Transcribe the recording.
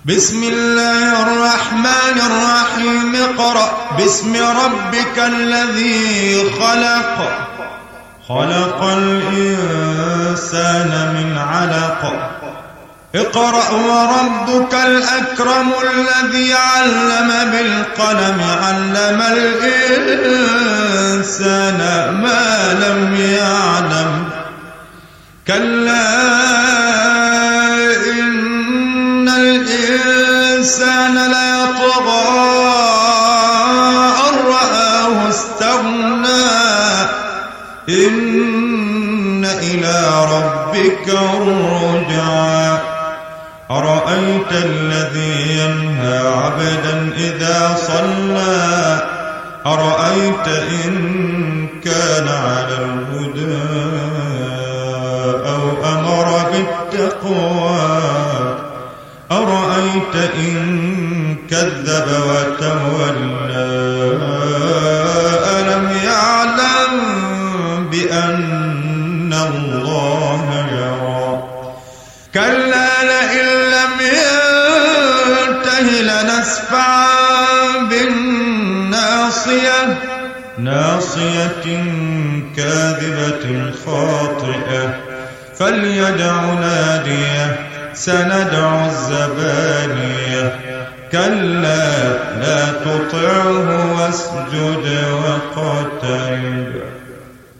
بسم الله الرحمن الرحيم اقرأ باسم ربك الذي خلق خلق الإنسان من علق اقرأ وربك الأكرم الذي علم بالقلم علم الإنسان ما لم يعلم كلا إن الإنسان ليطغى أن رآه استغنى إن إلى ربك الرجعى أرأيت الذي ينهى عبدا إذا صلى أرأيت إن كان على الهدى أو أمر بالتقوى أرأيت إن كذب وتولى ألم يعلم بأن الله يرى كلا لئن لم ينته لنسفعا بالناصية ناصية كاذبة خاطئة فليدع ناديه سندع الزبانية كلا لا تطعه واسجد واقترب